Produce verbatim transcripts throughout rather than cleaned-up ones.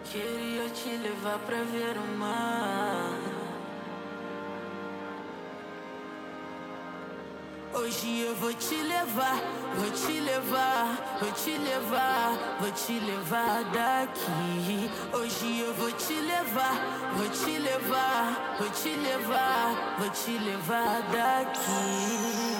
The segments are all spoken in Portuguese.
Queria te levar pra ver o mar. Hoje eu vou te levar, vou te levar, vou te levar, vou te levar daqui. Hoje eu vou te levar, vou te levar, vou te levar, vou te levar daqui.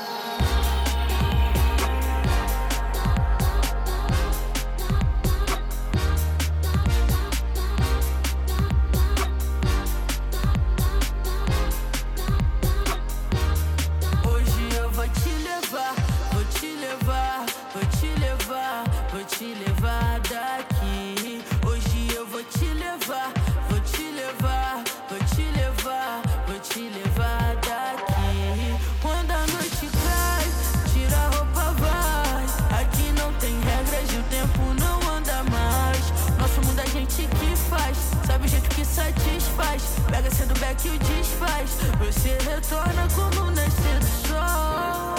Vou te levar daqui. Hoje eu vou te levar, vou te levar, vou te levar, vou te levar daqui. Quando a noite cai, tira a roupa, vai. Aqui não tem regras e o tempo não anda mais. Nosso mundo a gente que faz, sabe o jeito que satisfaz. Pega cedo back e o desfaz. Você retorna como nascer do sol.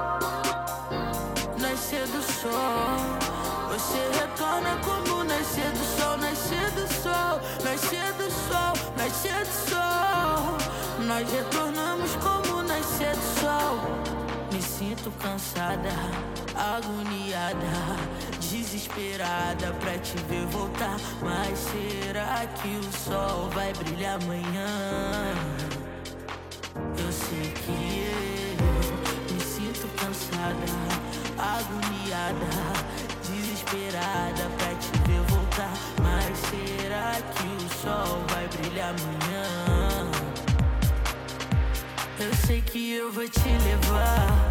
Nascer do sol. Você retorna como nascer do sol, nascer do sol, nascer do sol, nascer do sol. Nós retornamos como nascer do sol. Me sinto cansada, agoniada, desesperada pra te ver voltar. Mas será que o sol vai brilhar amanhã? Eu sei que eu me sinto cansada, agoniada, desesperada pra te ver voltar. Mas será que o sol vai brilhar amanhã? Eu sei que eu vou te levar.